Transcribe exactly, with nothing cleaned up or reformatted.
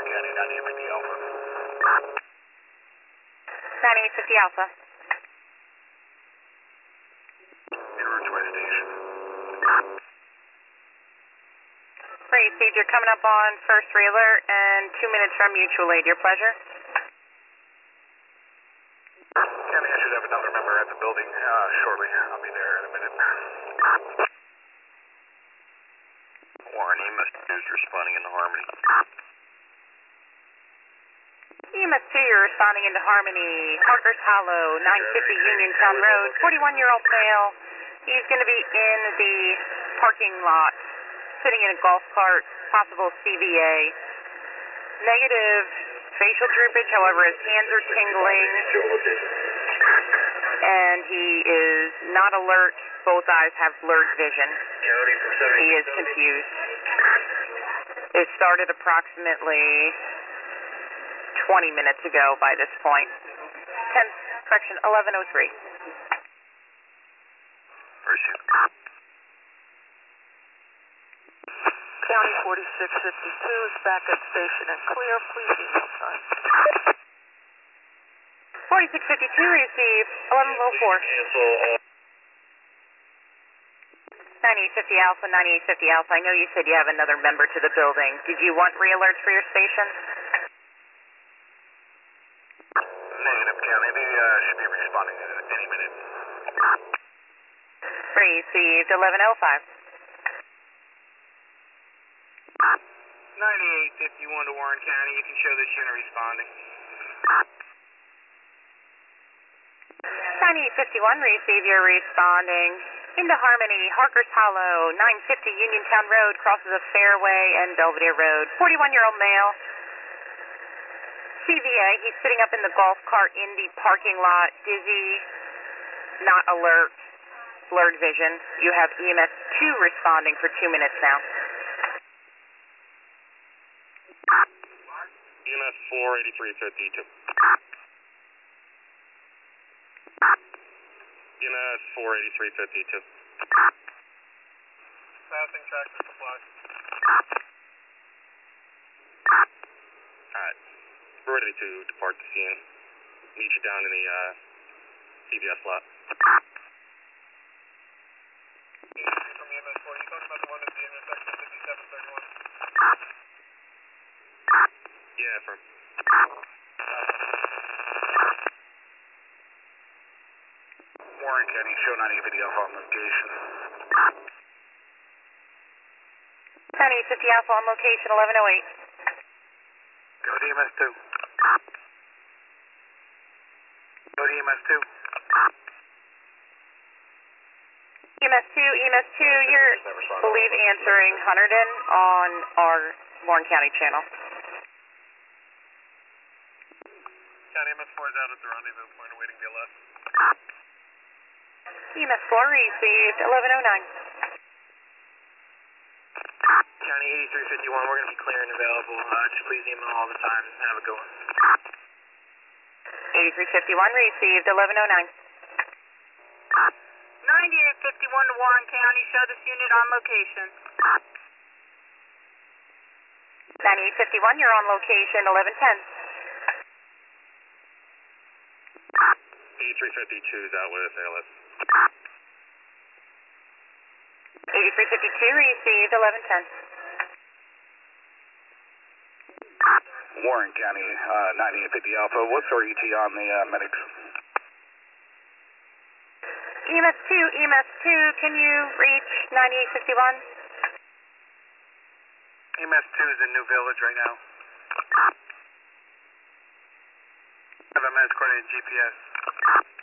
County, ninety-eight fifty Alpha. ninety-eight fifty Alpha. Ridgeway Station. Received, you're coming up on first re-alert and two minutes from mutual aid. Your pleasure. County, I should have another member at the building uh, shortly. I'll be there in a minute. Warren, E M S two is responding into Harmony. E M S two, you're responding into Harmony. Parker's Hollow, nine fifty Uniontown Road, forty-one-year-old male. He's going to be in the parking lot, sitting in a golf cart, possible C V A. Negative facial droopage, however, his hands are tingling. And he is not alert. Both eyes have blurred vision. He is confused. It started approximately twenty minutes ago by this point. ten, correction, eleven oh three. County forty-six fifty-two is back at station and clear. Please email sign. forty-six fifty-two received, eleven oh four. ninety-eight fifty Alpha, ninety-eight fifty Alpha. I know you said you have another member to the building. Did you want re-alerts for your station? Negative, County. They uh, should be responding in any minute. Received, eleven oh five. ninety-eight fifty-one to Warren County. You can show this unit responding. ninety-eight fifty-one, receive, you're responding. Into Harmony, Harker's Hollow, nine fifty Uniontown Road, crosses a fairway and Belvedere Road. forty-one-year-old male. C V A, he's sitting up in the golf cart in the parking lot, dizzy, not alert, blurred vision. You have E M S two responding for two minutes now. E M S four eighty-three fifty-two. E M S four eighty-three fifty-two. Passing tractor supply. Alright. We're ready to depart the scene. Meet you down in the uh, C V S lot. From E M S four, you talking about the one at the intersection fifty-seven thirty-one? Yeah, from. Warren County, show ninety-eight fifty Alpha on location. ninety-eight fifty Alpha on location, eleven oh eight. Go to E M S two. Go to E M S two. E M S two, E M S two, you're, believe, answering Hunterdon on our Warren County channel. County E M S four is out at the rendezvous point awaiting B L S. E M S four received, eleven oh nine. County eighty-three fifty-one, we're going to be clear and available. Uh, just please email all the time. Have a good one. eighty-three fifty-one received, eleven oh nine. ninety-eight fifty-one to Warren County. Show this unit on location. ninety-eight fifty-one, you're on location, eleven ten. eighty-three fifty-two is out with A L S. eighty-three fifty-two received, eleven ten. Warren County, uh, ninety-eight fifty Alpha. What's our E T on the uh, medics? E M S two, E M S two, can you reach ninety-eight fifty-one? E M S two is in New Village right now. Have a minutes coordinated G P S.